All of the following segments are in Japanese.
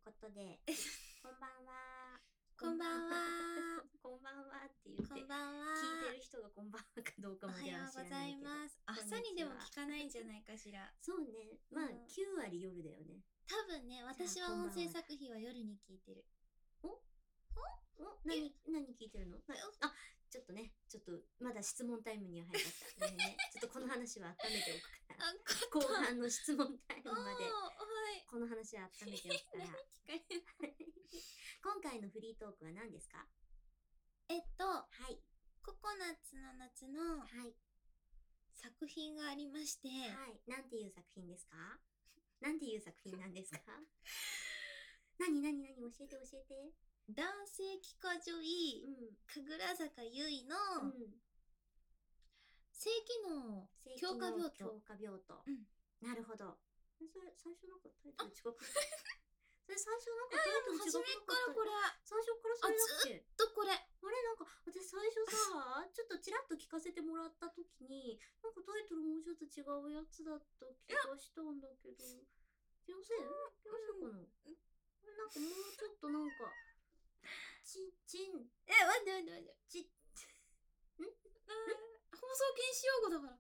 ことで、こんばんは。 こんばんは。 こんばんはって言って、 こんばんは。 聞いてる人がこんばんはかどうかまでは知らないけど。 おはようございます。朝にでも聞かないんじゃないかしら。 そうね。まあ、 うん 9割夜だよね。 多分ね、私は音声作品は夜に聞いてる。 何聞いてるの？あ、ちょっとね、まだ質問タイムには早かった。ごめんね。ちょっとこの話は温めておくから。後半の質問タイムまで、この話は温めておくから。今回のフリートークは何ですか？はい。 ココナッツの夏のはい。 作品がありまして、 はい。なんていう作品ですか？なんていう作品なんですか？何教えて教えて。 男性機科女医、神楽坂優衣の性機能強化病棟。 なるほど。それ最初なんかタイトル違くない？それ最初なんかタイトル違くなかった？ 初めからこれ。 最初からそれだっけ？ ずっとこれ。 あれなんか私最初さ、ちょっとちらっと聞かせてもらった時に、なんかタイトルもうちょっと違うやつだった気がしたんだけど。気のせいかな？これなんかもうちょっとなんか、 待って放送禁止用語だから。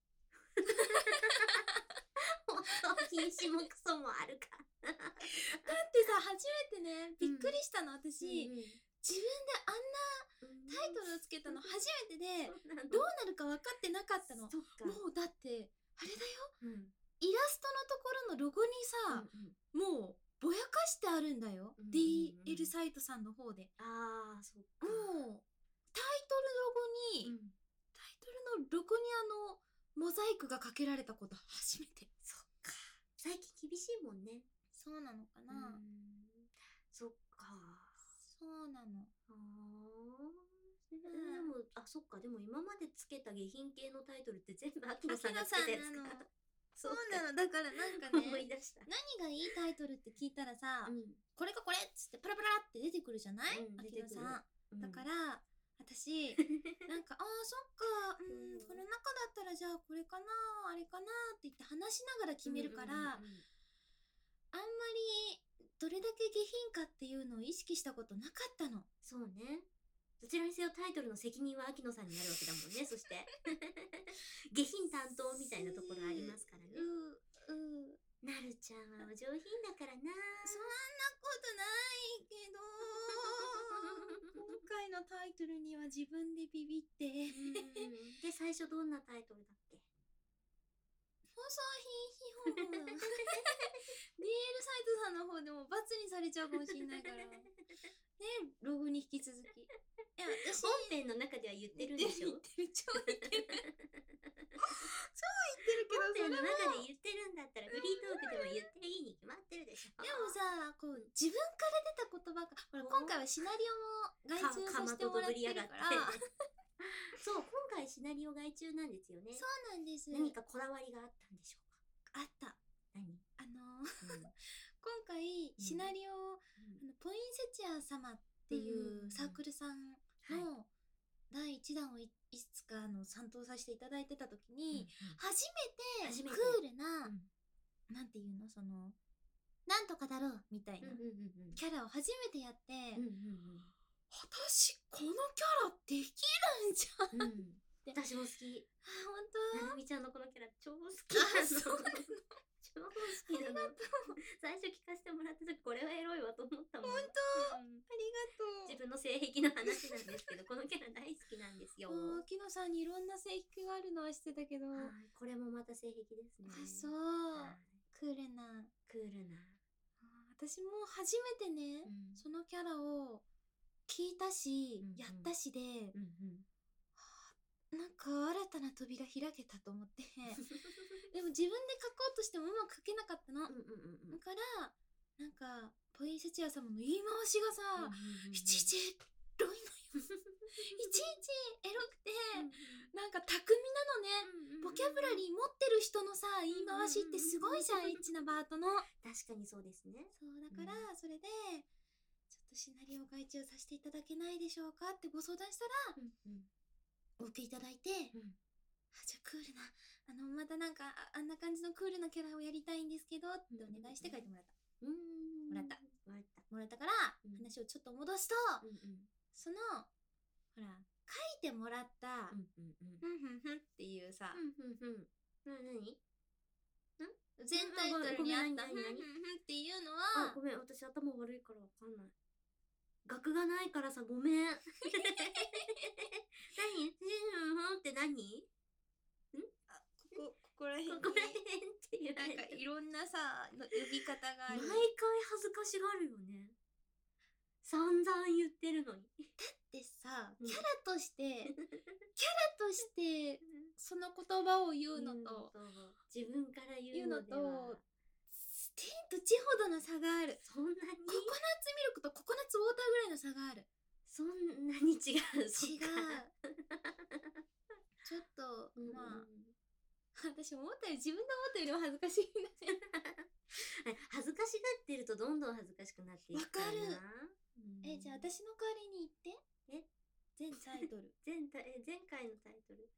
放送禁止もクソもあるか。 だってさ、初めてね、びっくりしたの、私。自分であんなタイトルをつけたの初めてで、どうなるか分かってなかったの。もうだって、あれだよ。イラストのところのロゴにさ、もうぼやかしてあるんだよ。DL サイトさんの方で。 ああ、そっか。 もう、タイトルのロゴにモザイクがかけられたこと初めて。 そっか。最近厳しいもんね。 そうなのかな。 そっか。 そうなの。 でも、そっか。でも今までつけた下品系のタイトルって全部秋野さんがつけたやつか。 そうなの。だからなんかね、 思い出した。 何がいいタイトルって聞いたらさ、これかこれっつってパラパラって出てくるじゃない？秋野さん。だから、私、なんか、そっか、この中だったらじゃあこれかな、あれかなって言って話しながら決めるから、あんまりどれだけ下品かっていうのを意識したことなかったの。 そうね。どちらにせよタイトルの責任は秋野さんになるわけだもんね。そして下品担当みたいなところありますからね。なるちゃんはお上品だからな。 そんなことないけど今回のタイトルには自分でビビってで、最初どんなタイトルだっけ？ 放送品批評DL サイトさんの方でも罰にされちゃうかもしんないからね、ログに引き続き。いや、私本編の中では言ってるんでしょ？ 超言ってるけど、 本編の中で言ってるんだったらフリートークでも言っていいに決まってるでしょ。 でもさ、こう自分から出た言葉がほら、今回はシナリオも外注させてもらってるからそう、今回シナリオ外注なんですよね。 そうなんです。 何かこだわりがあったんでしょうか？ あった。 何？ 今回シナリオ、ポインセチア様っていうサークルさんの第1弾をいつか参当させていただいてた時に、初めてクールな、なんていうの、なんとかだろうみたいなキャラを初めてやって、私このキャラできるんじゃん私も好き。 本当？ なるみちゃんのこのキャラ超好きなの。超好きなの。最初聞かせてもらった時これはエロいわと思ったもん。 本当？ありがとう。 自分の性癖の話なんですけど、このキャラ大好きなんですよ。 秋野さんにいろんな性癖があるのは知ってたけど、 これもまた性癖ですね。 そう。クールな。 私も初めてね、そのキャラを聞いたし、やったしで、なんか新たな扉開けたと思ってでも自分で書こうとしてもうまく書けなかったの。だからなんかポインセチア様の言い回しがさ、いちいちエロいのよいちいちエロくて、なんか巧みなのね。ボキャブラリー持ってる人のさ、言い回しってすごいじゃん、エッチなバートの。 確かにそうですね。 そうだから、それでちょっとシナリオ外注させていただけないでしょうかってご相談したら、お受けいただいて、じゃあクールな、またなんかあんな感じのクールなキャラをやりたいんですけどってお願いして書いてもらった。 もらったから、話をちょっと戻すと、そのほら書いてもらったふんふんふんっていうさ、 何全タイトルにあったふんふんふんっていうのは、 ごめん、私頭悪いからわかんない。額がないからさ、ごめん。何って何？ ここら辺っていう。 なんかいろんなさ、呼び方がある。 毎回恥ずかしがるよね。散々言ってるのに。 だってさ、キャラとして、その言葉を言うのと、 自分から言うのでは天と地ほどの差がある。 そんなに？ ココナッツミルクとココナッツウォーターぐらいの差がある。 そんなに違う。 違う。ちょっと、まあ、私思ったより自分で思ったよりも恥ずかしいんだね。 恥ずかしがってるとどんどん恥ずかしくなっていくからな。 わかる。じゃあ私の代わりに言って。全タイトル。 前回のタイトル。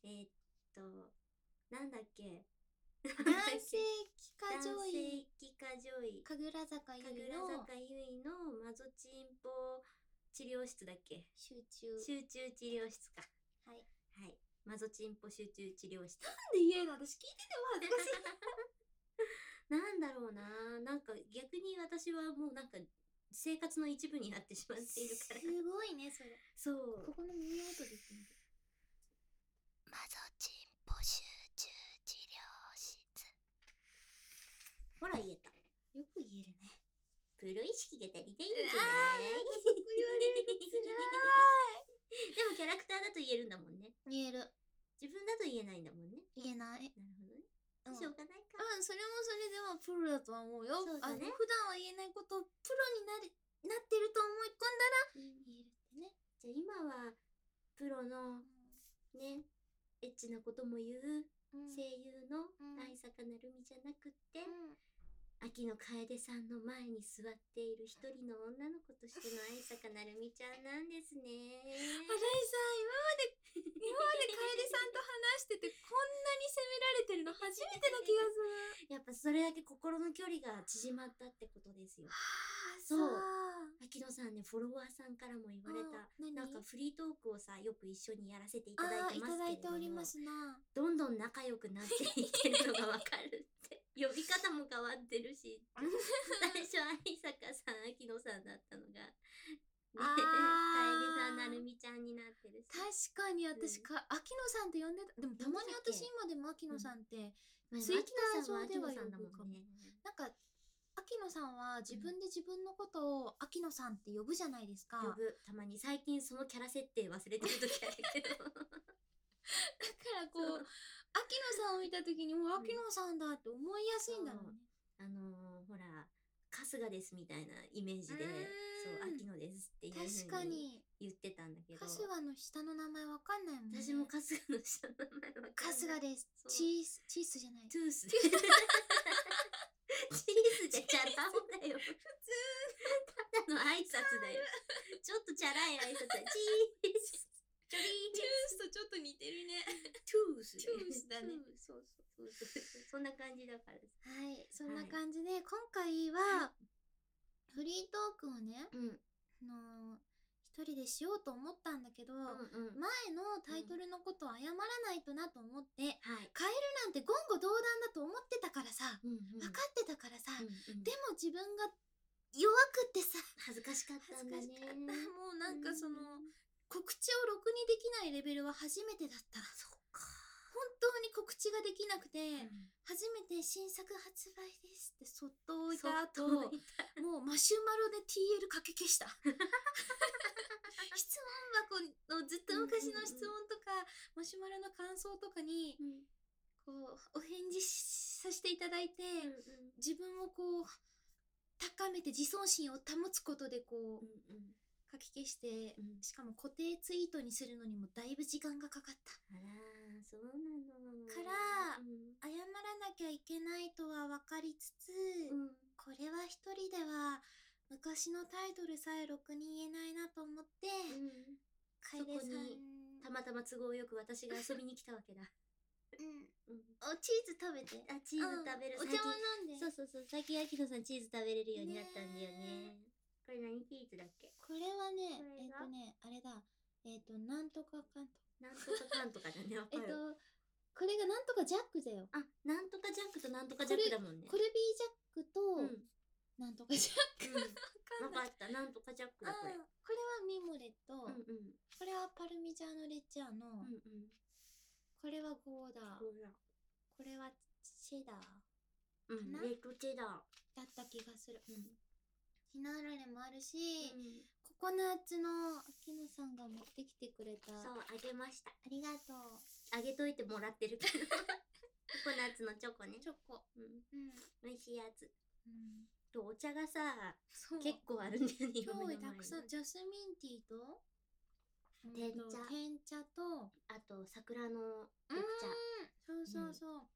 なんだっけ。 男性キカジョイ。神楽坂ゆいのマゾチンポ治療室だっけ。集中治療室か。はい。マゾチンポ集中治療室。 なんで言えるの？私聞いてても恥ずかしい。 なんだろうな。なんか逆に私はもうなんか生活の一部になってしまっているから。 すごいね、それ。 そう。 ここの耳元で言ってみて。 マゾチンポ集中治療室。ほら言えた。 よく言えるね。 プロ意識が足りないんじゃない？ そこ言われるのつらい。でもキャラクターだと言えるんだもんね。 言える。 自分だと言えないんだもんね。 言えない。 なるほどね。しょうがないか。 それもそれではプロだとは思うよ。 そうだね。 普段は言えないことをプロになってると思い込んだら言えるってね。 じゃあ今はプロのね、エッチなことも言う声優の愛坂なるみじゃなくって、秋野楓さんの前に座っている一人の女の子としての愛坂なるみちゃんなんですね。 私さ、今まで楓さんと話しててこんなに責められてるの初めてな気がする。 やっぱそれだけ心の距離が縮まったってことですよ。そう。秋野さんね、フォロワーさんからも言われた。なんかフリートークをさ、よく一緒にやらせていただいてますけれども、 いただいておりますな。 どんどん仲良くなっていってるのがわかるって。呼び方も変わってるし。最初愛坂さん、秋野さんだったのが。楓さん、なるみちゃんになってるし。 確かに私秋野さんって呼んでた。でもたまに私今でも秋野さんってツイッター上では呼ぶかも。なんか秋野さんは自分で自分のことを秋野さんって呼ぶじゃないですか。 呼ぶ。たまに最近そのキャラ設定忘れてる時あるけど。だからこう秋野さんを見た時にもう秋野さんだって思いやすいんだろうね。 ほら春日ですみたいなイメージで、そう秋野ですっていう風に言ってたんだけど、 春日の下の名前わかんないもんね。 私も春日の下の名前わかんない。 春日です。チースじゃない。 トゥース。チースじゃちゃったほんだよ。普通ただの挨拶だよ。ちょっとチャラい挨拶だ。チース。 トゥースとちょっと似てるね。 トゥースだね。 そう。そんな感じだから。 はい、そんな感じで、今回はフリートークをね、一人でしようと思ったんだけど、前のタイトルのことを謝らないとなと思って、変えるなんて言語道断だと思ってたからさ、分かってたからさ、でも自分が弱くってさ、 恥ずかしかったんだね。 もうなんかその告知をろくにできないレベルは初めてだった。 そっか。 本当に告知ができなくて、初めて新作発売ですってそっと置いた後、もうマシュマロで TL かけ消した。質問箱のずっと昔の質問とか、マシュマロの感想とかに、こうお返事させていただいて、自分をこう高めて自尊心を保つことでこう、書き消して、しかも固定ツイートにするのにもだいぶ時間がかかった。 あら、そうなの。 から、謝らなきゃいけないとは分かりつつ、これは一人では昔のタイトルさえろくに言えないなと思って、 楓さんたまたま都合よく私が遊びに来たわけだ。 お、チーズ食べて。 チーズ食べる。 お茶も飲んで。 そう、最近秋野さんチーズ食べれるようになったんだよね。これ何チーズだっけ？ これはね、あれだ。なんとかかんと。 なんとかかんとかだね、わかる。 これがなんとかジャックだよ。 なんとかジャックとなんとかジャックだもんね。 コルビージャックと、なんとかジャック。 わかった、なんとかジャックだ、これ。 これはミモレと、これはパルミジャーノレッジャーノ、これはゴーダー、これはチェダー、 レッドチェダーだった気がする。ひなあられもあるし、ココナッツの秋野さんが持ってきてくれた。 そう、あげました。 ありがとう。 あげといてもらってるけど。ココナッツのチョコね。 チョコ。 美味しいやつ。とお茶がさ、結構あるんだよね、 今目の前に。たくさん、ジャスミンティーと、天茶と、 あと桜の緑茶。そう。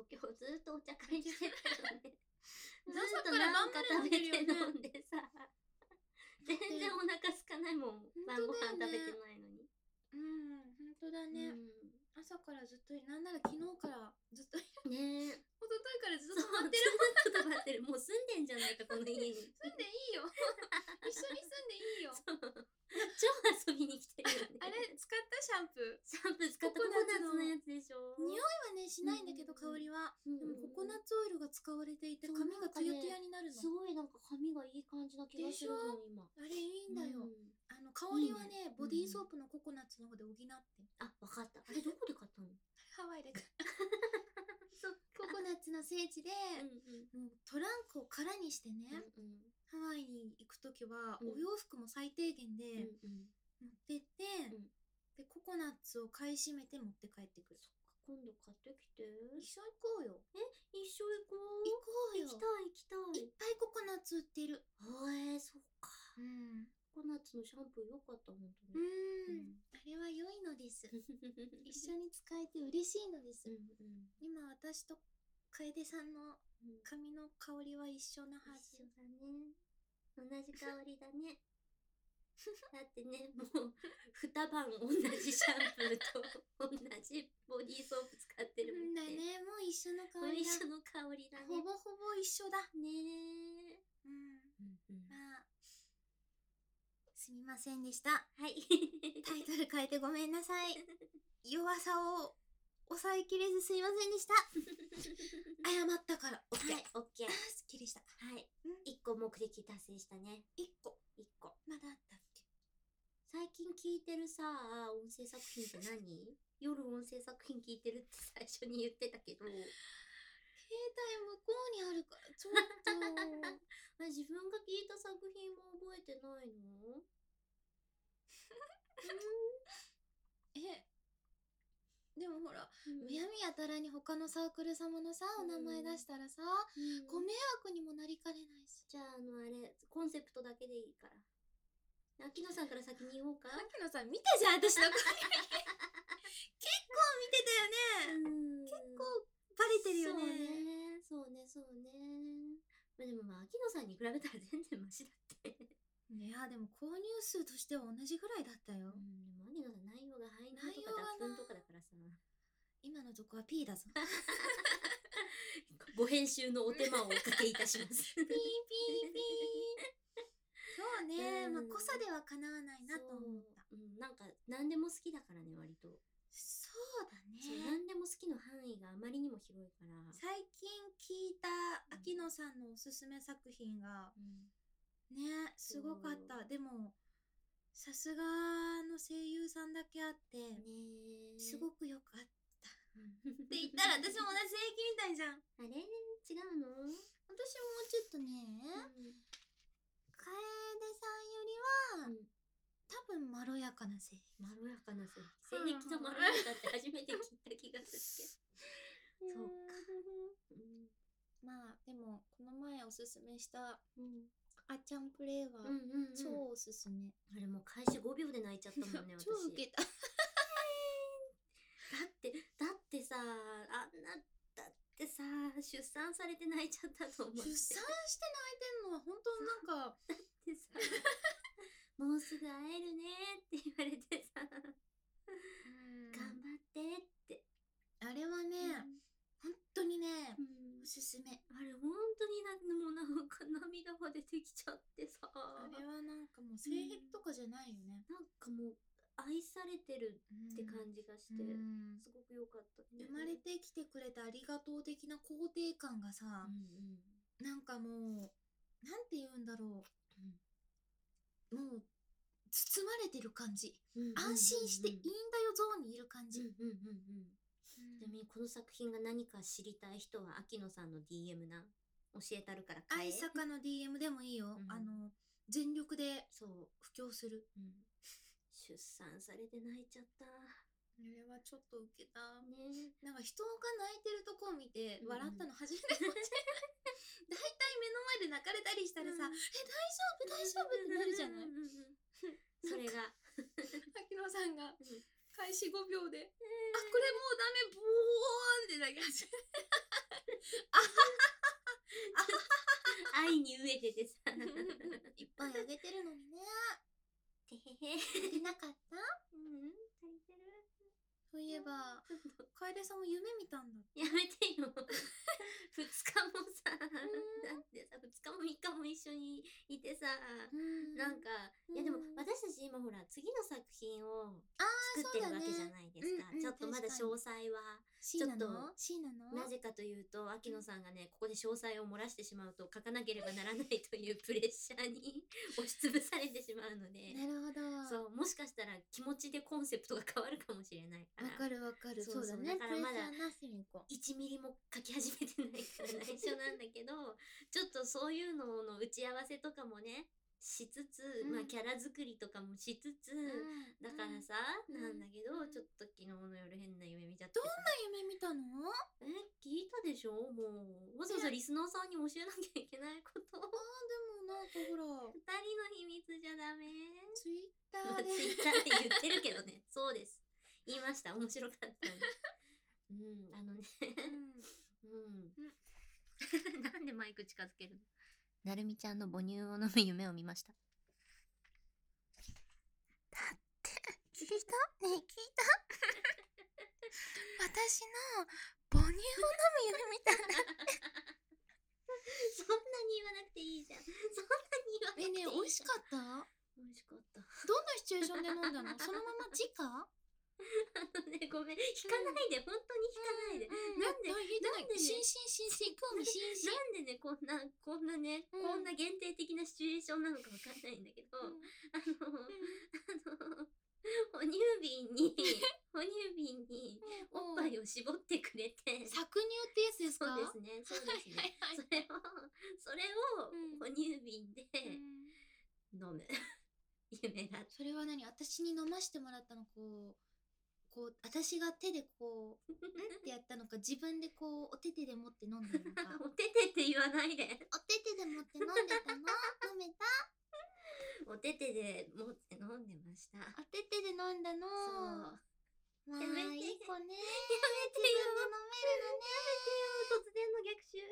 今日ずっとお茶会してたよね。ずっとなんか食べて飲んでさ、全然お腹空かないもん。晩ご飯食べてないのに。 本当だね。朝からずっと、なんなら昨日からずっとねえ。 一昨日からずっと待ってる。 もう住んでんじゃないか、この家に。 住んでいいよ。一緒に住んでいいよ。 超遊びに来てるよね。 あれ、使ったシャンプー使ったココナッツのやつでしょ。 匂いはね、しないんだけど、香りは。でもココナッツオイルが使われていて、髪がツヤツヤになるの。 すごいなんか髪がいい感じな気がするの、今。 あれいいんだよ。香りはね、ボディーソープのココナッツの方で補って。 わかった。あれどこで買ったの？ ハワイで買った。ココナッツの聖地で、もうトランクを空にしてね、ハワイに行くときは、お洋服も最低限で持ってって、で、ココナッツを買い占めて持って帰ってくる。 そっか、今度買ってきて。 一緒行こうよ。 一緒行こう。 行こうよ。 行きたい。 いっぱいココナッツ売ってる。 そっか。ココナッツのシャンプー良かった、本当に。あれは良いのです。一緒に使えて嬉しいのです。今私と楓さんの髪の香りは一緒なはず。 一緒だね。同じ香りだね。だってね、もう2晩同じシャンプーと同じボディーソープ使ってるもんね。 だね、もう一緒の香りだ。 一緒の香りだね。 ほぼほぼ一緒だ。 ねえ。 まあ、すみませんでした。 はい。 タイトル変えてごめんなさい。弱さを抑えきれずすいませんでした。謝ったから。 オッケー。オッケー。 すっきりした。 はい。1個目的達成したね。 1個。 まだあったっけ？最近聞いてるさ、音声作品って何？夜音声作品聞いてるって最初に言ってたけど。携帯向こうにあるからちょっと自分が聞いた作品も覚えてないの？ でもほら、むやみやたらに他のサークル様のさ、お名前出したらさ、ご迷惑にもなりかねないし。 じゃあ、あれ、コンセプトだけでいいから。秋野さんから先に言おうか。 秋野さん見たじゃん、私の声。結構見てたよね。結構バレてるよね。 そうね。でも秋野さんに比べたら全然マシだって。 いや、でも購入数としては同じぐらいだったよ。 でも秋野さん内容がハイナーとか脱粉とかだからさ。 今のとこは P だぞ。 ご編集のお手間をおかけいたします。 ピーピーピー。そうね、まあ濃さではかなわないなと思った。 なんか何でも好きだからね、割と。 そうだね。 何でも好きの範囲があまりにも広いから。 最近聞いた秋野さんのおすすめ作品が、ね、すごかった。でもさすがの声優さんだけあってすごくよかったって言ったら私も同じ声優みたいじゃん。 あれ違うの？ 私もちょっとね、楓さんよりは、多分まろやかな声優。 まろやかな声優。声域のまろやかって初めて聞いた気がするけど。そうか。 まあでもこの前おすすめしたあちゃんプレイは超おすすめ。 あれもう開始5秒で泣いちゃったもんね、私。 超ウケた。だってさ、だってさ、出産されて泣いちゃったと思って。 出産して泣いてんのは本当なんかだってさ、もうすぐ会えるねって言われてさ、頑張ってって。 あれはね、本当にね、おすすめ。 あれ本当にもうなんか涙が出てきちゃってさ。 あれはなんかもう性癖とかじゃないよね。 なんかもう愛されてるって感じがして、すごく良かったね。 生まれてきてくれてありがとう的な肯定感がさ、なんかもうなんて言うんだろう、もう包まれてる感じ、安心していいんだよゾーンにいる感じ。ちなみにこの作品が何か知りたい人は秋野さんの DM な教えたるから愛坂の DM でもいいよ、全力でそう布教する、 出産されて泣いちゃった。 あれはちょっとウケたね。なんか人が泣いてるとこを見て笑ったの初めてかもしれない。だいたい目の前で泣かれたりしたらさ、大丈夫大丈夫ってなるじゃない。 それが秋野さんが開始5秒で、あ、これもうダメ、ボーンって泣き始めて愛に飢えててさいっぱいあげてるのにね。 てへへ。 足りなかった？ 足りてる。 そういえば、楓さんも夢見たんだって。 やめてよ。2日もさ、だってさ、2日も3日も一緒にいてさ、なんか、いやでも私たち今ほら、次の作品を作ってるわけじゃないですか。ちょっとまだ詳細は。ちょっと、なぜかというと、秋野さんがね、ここで詳細を漏らしてしまうと、書かなければならないというプレッシャーに押しつぶされてしまうので。 なるほど。 そう、もしかしたら気持ちでコンセプトが変わるかもしれないから。 わかるわかる。 そうだね。だからまだ1ミリも書き始めてないから内緒なんだけど、ちょっとそういうのの打ち合わせとかもね、しつつ、まあキャラ作りとかもしつつ、だからさ、なんだけど、ちょっと昨日の夜変な夢見ちゃってさ。 どんな夢見たの？ 聞いたでしょ？もうわざわざリスナーさんに教えなきゃいけないこと。 でもなんかほら、 2人の秘密じゃダメ？ ツイッターでツイッターで言ってるけどね。そうです。言いました。面白かったね。なんでマイク近づけるの？なるみちゃんの母乳を飲む夢を見ました。だって聞いた？ねえ聞いた？私の母乳を飲む夢見たんだって。そんなに言わなくていいじゃん。そんなに言わなくていいじゃん。 ねえ美味しかった？ 美味しかった。 どんなシチュエーションで飲んだの？そのまま直？ ごめん、引かないで、本当に引かないで。なんでね、 興味津々。 なんでね、こんなね、こんな限定的なシチュエーションなのかわかんないんだけど、哺乳瓶におっぱいを絞ってくれて。 搾乳ってやつですか？ そうですね、そうですね。それを哺乳瓶で飲む夢が。 それは何？私に飲ましてもらったの？こう私が手でこうってやったのか、自分でこうお手手で持って飲んでるのか。 お手手って言わないで。 お手手で持って飲んでたの？飲めた？ お手手で持って飲んでました。 お手手で飲んだの？ そう。 まあいい子ね。 やめてよ。 自分で飲めるのね。 突然の逆襲。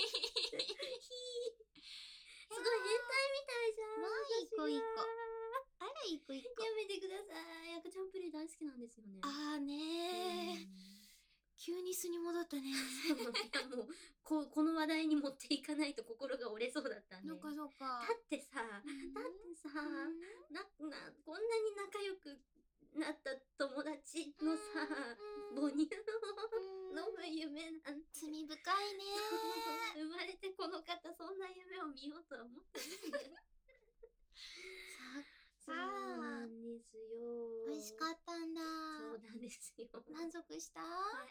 すごい変態みたいじゃん。 まあいい子いい子。あらいい子いい子。 やめてください。赤ちゃんプレイ大好きなんですよね。 あーねー。急に素に戻ったね。 もうこの話題に持っていかないと心が折れそうだったんで。 そうか。 だってさ、こんなに仲良くなった友達のさ、母乳を飲む夢なんて罪深いね。 生まれてこの方そんな夢を見ようとは思ってないんだよ。そうなんですよ。 美味しかったんだ。 そうなんですよ。 満足した？ はい、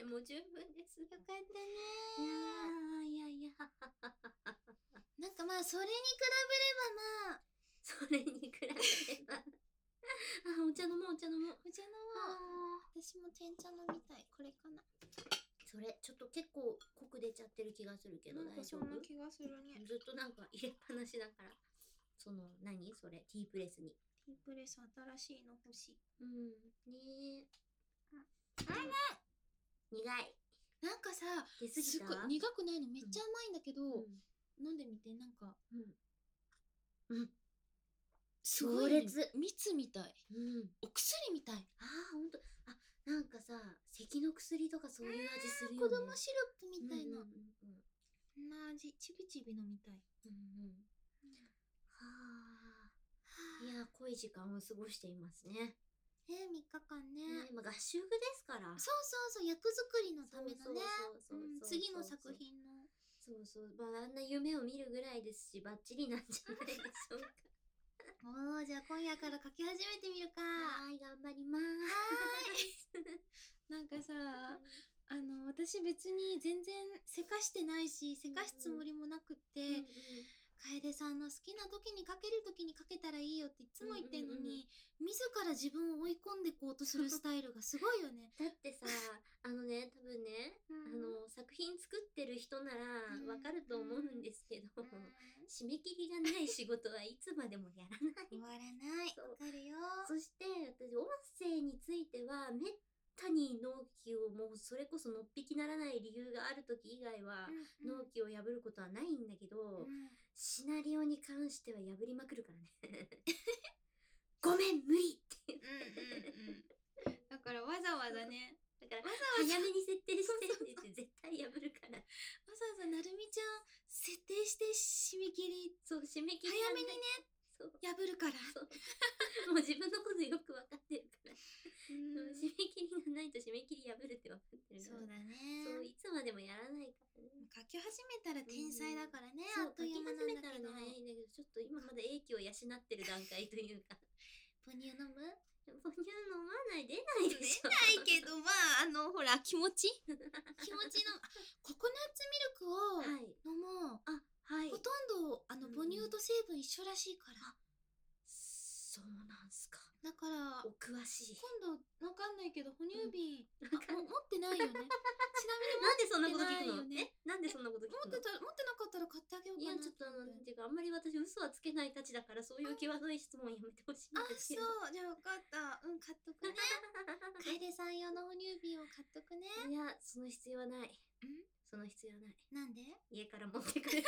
もう十分です。よかったね。いやなんかまあそれに比べればまあそれに比べればお茶飲もう。 私も煎茶飲みたい。これかな。 それちょっと結構濃く出ちゃってる気がするけど大丈夫？ そんな気がするね。 ずっとなんか入れっぱなしだから。その何それティープレスに。 ティープレス新しいの欲しい。 ねえ。苦い。 なんかさ、 出過ぎた？ すごい苦くないの、めっちゃ甘いんだけど、飲んでみて。なんかすごい、ね、蜜みたい。お薬みたい。 ほんと。 なんかさ、咳の薬とかそういう味するよね。 子供シロップみたいな。そんな味、ちびちび飲みたい。 はあ。いや、濃い時間を過ごしていますね。 3日間ね。 合宿ですから。 そう、役作りのためのね。次の作品の。 あんな夢を見るぐらいですし、バッチリなんじゃないでしょうか。 じゃあ今夜から書き始めてみるか。 はい、頑張りまーす。 なんかさ、私別に全然せかしてないし、せかすつもりもなくって、楓さんの好きな時に書ける時に書けたらいいよっていつも言ってんのに、自ら自分を追い込んでこうとするスタイルがすごいよね。 だってさ、多分ね、作品作ってる人ならわかると思うんですけど、締め切りがない仕事はいつまでもやらない。 終わらない。わかるよ。 そして私、音声についてはめったに納期をもうそれこそのっぴきならない理由がある時以外は納期を破ることはないんだけど、シナリオに関しては破りまくるからね。ごめん無理っていう。 だからわざわざね。 だから早めに設定してって絶対破るから。 わざわざなるみちゃん設定して締め切り。 締め切り早めにね。破るから。 もう自分のことよく分かってるから。締め切りがないと締め切り破るって分かってるから。 そうだね。 いつまでもやらないからね。 書き始めたら天才だからね。 あっという間なんだけど。書き始めたらね早いんだけど、ちょっと今まだ英気を養ってる段階というか。 母乳飲む？ 母乳飲まない、出ないでしょ。 出ないけど、ほら、気持ちの、ココナッツミルクを飲もう。ほとんど、母乳と成分一緒らしいから。 そうなんすか。 だから、 お詳しい。 今度、わかんないけど、哺乳瓶、持ってないよね。ちなみに、 なんでそんなこと聞くの？なんでそんなこと聞くの？ 持ってなかったら買ってあげようかな。 いや、ちょっとていうか、あんまり私嘘はつけないたちだから、そういう際どい質問やめてほしいんですけど。 そう、じゃあ分かった。買っとくね。楓さん用の哺乳瓶を買っとくね。 いや、その必要はない。その必要はない。 なんで？ 家から持ってくる。違うよ、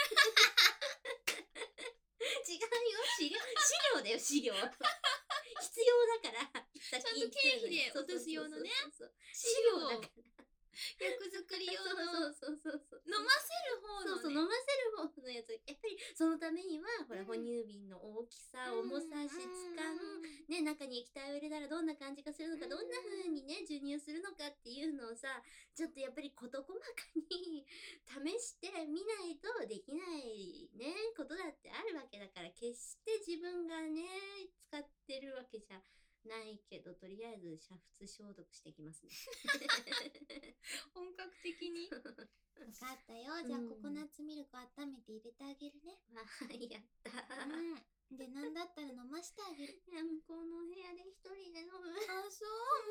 資料だよ、資料。必要だから。 ちゃんと経費で落とす用のね。 資料だから。 役作り用の。 そう。飲ませる方の。 飲ませる方のやつ。やっぱりそのためには、ほら、哺乳瓶の大きさ、重さ、質感、ね、中に液体を入れたらどんな感じがするのか、どんな風にね、授乳するのかっていうのをさ、ちょっとやっぱり事細かに試してみないとできないね、ことだってあるわけだから、決して自分がね、使ってるわけじゃないけど、とりあえず煮沸消毒してきますね。 本格的に。分かったよ。じゃあココナッツミルク温めて入れてあげるね。 やった。 で、なんだったら飲ましてあげる。 いや、向こうの部屋で一人で飲む。 そう、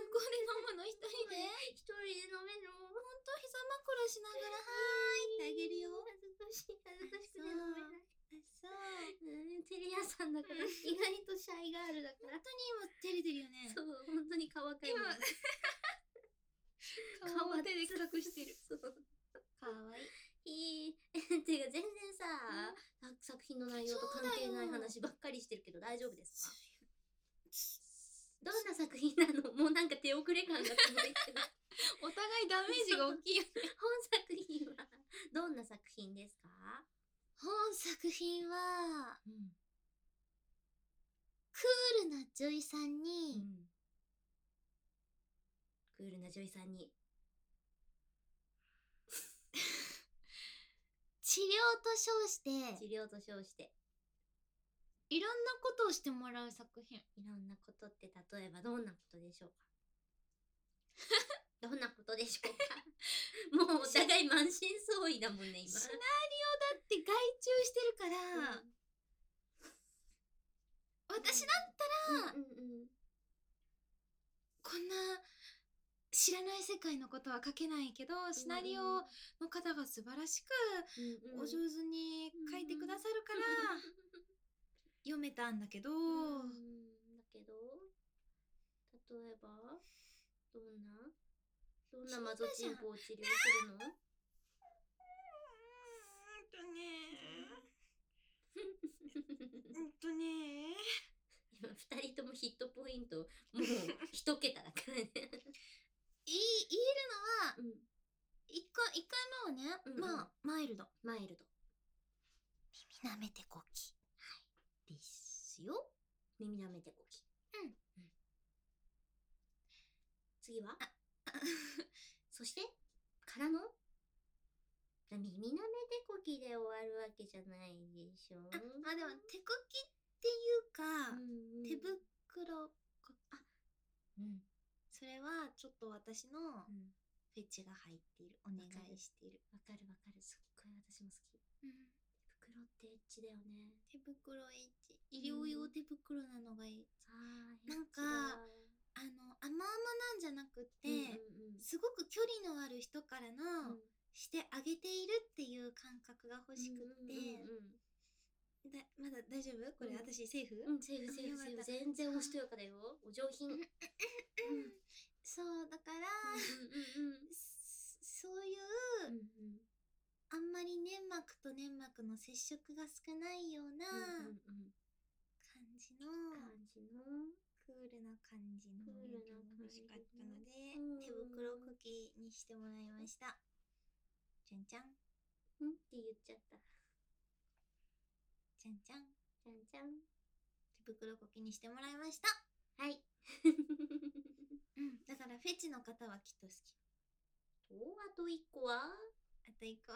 向こうで飲むの一人で。 一人で飲める。ほんと膝枕しながら、はーいってあげるよ。 恥ずかしいで飲めない。 そう。 テレ屋さんだから、意外とシャイガールだから。 本当に今照れてるよね。 そう、本当に顔赤いもん。 顔を手で隠してる。かわいい。ていうか全然さ、作品の内容と関係ない話ばっかりしてるけど大丈夫ですか？どんな作品なの？もうなんか手遅れ感がすごいけど。 お互いダメージが大きいよね。 本作品はどんな作品ですか？ 本作品は、クールな女医さんに、治療と称していろんなことをしてもらう作品。 いろんなことって例えばどんなことでしょうか？どんなことでしょうか？もうお互い満身創痍だもんね、今。 シナリオだって外注してるから、私だったら、こんな知らない世界のことは書けないけど、シナリオの方が素晴らしくお上手に書いてくださるから読めたんだけど、 例えばどんなマゾチンポを治療するの？今2人ともヒットポイントもう1桁だからね。 まあマイルド。 マイルド。 耳舐めてこき。 ですよ。耳舐めてこき。次はそしてからの耳舐めてこきで終わるわけじゃないでしょ。 まあでも手こきっていうか、手袋こそれはちょっと私のフェチが入っている。お願いしている。 わかる。すっごい私も好き。手袋ってエッチだよね。 手袋エッチ。医療用手袋なのがいい。なんか甘々なんじゃなくて、すごく距離のある人からのしてあげているっていう感覚が欲しくって、まだ大丈夫？これ私セーフ？ セーフ。全然おしとやかだよ。お上品。 そうだからそういうあんまり粘膜と粘膜の接触が少ないような感じのクールな感じのやつが欲しかったので、手袋こきにしてもらいました。じゃんじゃん。 って言っちゃった。 じゃんじゃん。手袋こきにしてもらいました。 はい。 だからフェチの方はきっと好き。 あと1個は何言って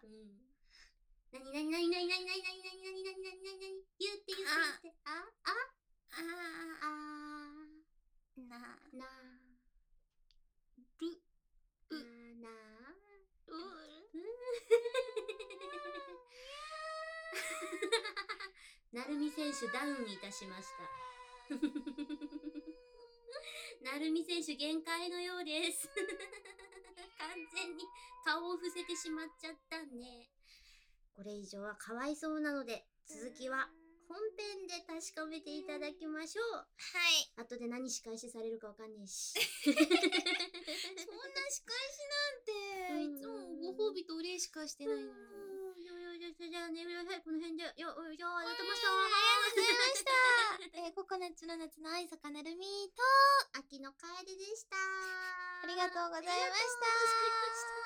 なるみ選手ダウンいたしました。なるみ選手限界のようです。完全に顔を伏せてしまっちゃったね。これ以上はかわいそうなので、続きは本編で確かめていただきましょう。 はい。 後で何仕返しされるかわかんねえし。 そんな仕返しなんて、いつもご褒美とお礼しかしてないのに。 じゃあね、この辺で、やってました。 ありがとうございました。ココナッツの夏の愛坂なるみと、 秋の楓でした。 ありがとうございました。